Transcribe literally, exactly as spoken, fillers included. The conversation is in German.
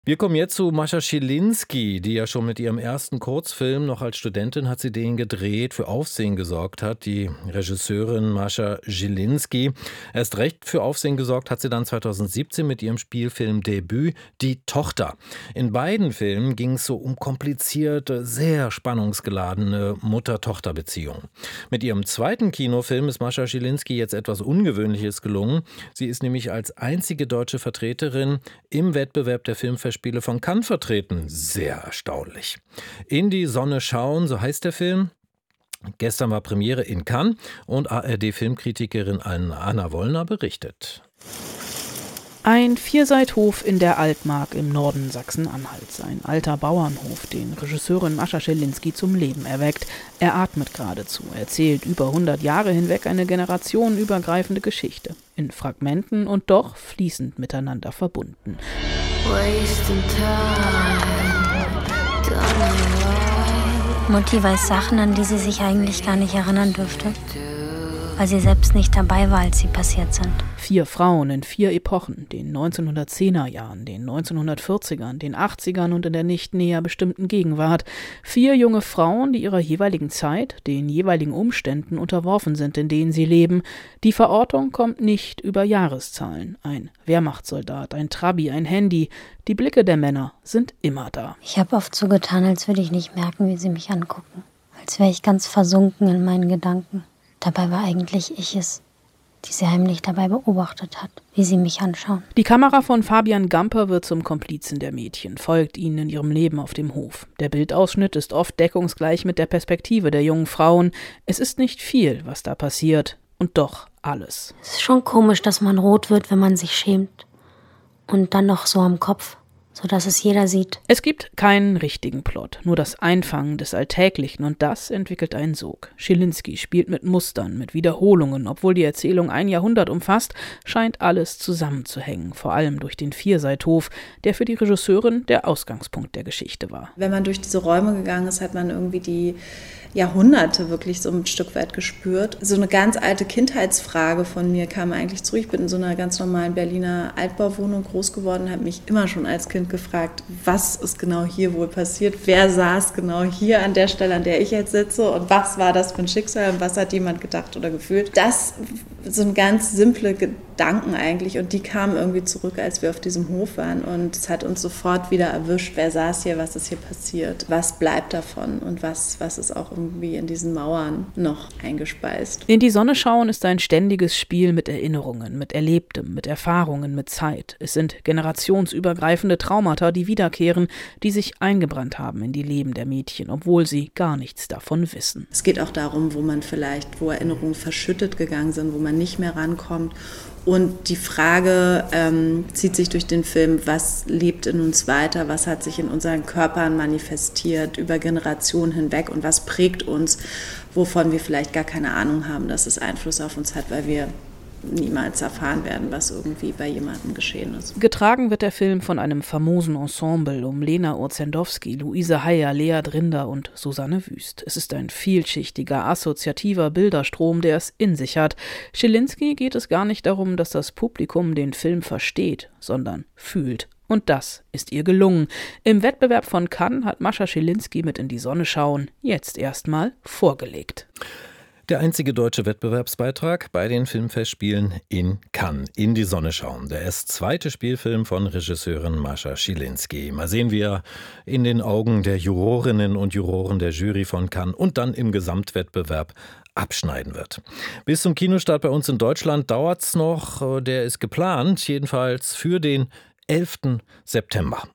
Wir kommen jetzt zu Mascha Schilinski, die ja schon mit ihrem ersten Kurzfilm, noch als Studentin hat sie den gedreht, für Aufsehen gesorgt hat. Die Regisseurin Mascha Schilinski. Erst recht für Aufsehen gesorgt hat sie dann zweitausendsiebzehn mit ihrem Spielfilmdebüt Die Tochter. In beiden Filmen ging es so um komplizierte, sehr spannungsgeladene Mutter-Tochter-Beziehungen. Mit ihrem zweiten Kinofilm ist Mascha Schilinski jetzt etwas Ungewöhnliches gelungen. Sie ist nämlich als einzige deutsche Vertreterin im Wettbewerb der Filmfestspiele von Cannes vertreten. Sehr erstaunlich. In die Sonne schauen, so heißt der Film. Gestern war Premiere in Cannes und A R D-Filmkritikerin Anna Wollner berichtet. Ein Vierseithof in der Altmark im Norden Sachsen-Anhalts. Ein alter Bauernhof, den Regisseurin Mascha Schilinski zum Leben erweckt. Er atmet geradezu, erzählt über hundert Jahre hinweg eine generationenübergreifende Geschichte. In Fragmenten und doch fließend miteinander verbunden. Mutti weiß Sachen, an die sie sich eigentlich gar nicht erinnern dürfte, weil sie selbst nicht dabei war, als sie passiert sind. Vier Frauen in vier Epochen, den neunzehnhundertzehner Jahren, den neunzehnhundertvierzigern, den achtzigern und in der nicht näher bestimmten Gegenwart. Vier junge Frauen, die ihrer jeweiligen Zeit, den jeweiligen Umständen unterworfen sind, in denen sie leben. Die Verortung kommt nicht über Jahreszahlen. Ein Wehrmachtssoldat, ein Trabi, ein Handy. Die Blicke der Männer sind immer da. Ich habe oft so getan, als würde ich nicht merken, wie sie mich angucken. Als wäre ich ganz versunken in meinen Gedanken. Dabei war eigentlich ich es, die sie heimlich dabei beobachtet hat, wie sie mich anschauen. Die Kamera von Fabian Gamper wird zum Komplizen der Mädchen, folgt ihnen in ihrem Leben auf dem Hof. Der Bildausschnitt ist oft deckungsgleich mit der Perspektive der jungen Frauen. Es ist nicht viel, was da passiert, und doch alles. Es ist schon komisch, dass man rot wird, wenn man sich schämt. Und dann noch so am Kopf, sodass es jeder sieht. Es gibt keinen richtigen Plot, nur das Einfangen des Alltäglichen, und das entwickelt einen Sog. Schilinski spielt mit Mustern, mit Wiederholungen. Obwohl die Erzählung ein Jahrhundert umfasst, scheint alles zusammenzuhängen, vor allem durch den Vierseithof, der für die Regisseurin der Ausgangspunkt der Geschichte war. Wenn man durch diese Räume gegangen ist, hat man irgendwie die Jahrhunderte wirklich so ein Stück weit gespürt. So eine ganz alte Kindheitsfrage von mir kam eigentlich zurück. Ich bin in so einer ganz normalen Berliner Altbauwohnung groß geworden, habe mich immer schon als Kind gefragt, was ist genau hier wohl passiert? Wer saß genau hier an der Stelle, an der ich jetzt sitze? Und was war das für ein Schicksal? Und was hat jemand gedacht oder gefühlt? Das sind ganz simple Gedanken eigentlich. Und die kamen irgendwie zurück, als wir auf diesem Hof waren. Und es hat uns sofort wieder erwischt. Wer saß hier? Was ist hier passiert? Was bleibt davon? Und was, was ist auch irgendwie in diesen Mauern noch eingespeist? In die Sonne schauen ist ein ständiges Spiel mit Erinnerungen, mit Erlebtem, mit Erfahrungen, mit Zeit. Es sind generationsübergreifende Traumata, die wiederkehren, die sich eingebrannt haben in die Leben der Mädchen, obwohl sie gar nichts davon wissen. Es geht auch darum, wo man vielleicht, wo Erinnerungen verschüttet gegangen sind, wo man nicht mehr rankommt. Und die Frage ähm, zieht sich durch den Film, was lebt in uns weiter, was hat sich in unseren Körpern manifestiert über Generationen hinweg und was prägt uns, wovon wir vielleicht gar keine Ahnung haben, dass es Einfluss auf uns hat, weil wir niemals erfahren werden, was irgendwie bei jemandem geschehen ist. Getragen wird der Film von einem famosen Ensemble um Lena Urzendowski, Luise Heyer, Lea Drinder und Susanne Wüst. Es ist ein vielschichtiger, assoziativer Bilderstrom, der es in sich hat. Schilinski geht es gar nicht darum, dass das Publikum den Film versteht, sondern fühlt. Und das ist ihr gelungen. Im Wettbewerb von Cannes hat Mascha Schilinski mit In die Sonne schauen jetzt erstmal vorgelegt. Der einzige deutsche Wettbewerbsbeitrag bei den Filmfestspielen in Cannes. In die Sonne schauen. Der erst zweite Spielfilm von Regisseurin Mascha Schilinski. Mal sehen, wie er in den Augen der Jurorinnen und Juroren der Jury von Cannes und dann im Gesamtwettbewerb abschneiden wird. Bis zum Kinostart bei uns in Deutschland dauert es noch. Der ist geplant, jedenfalls für den elften September.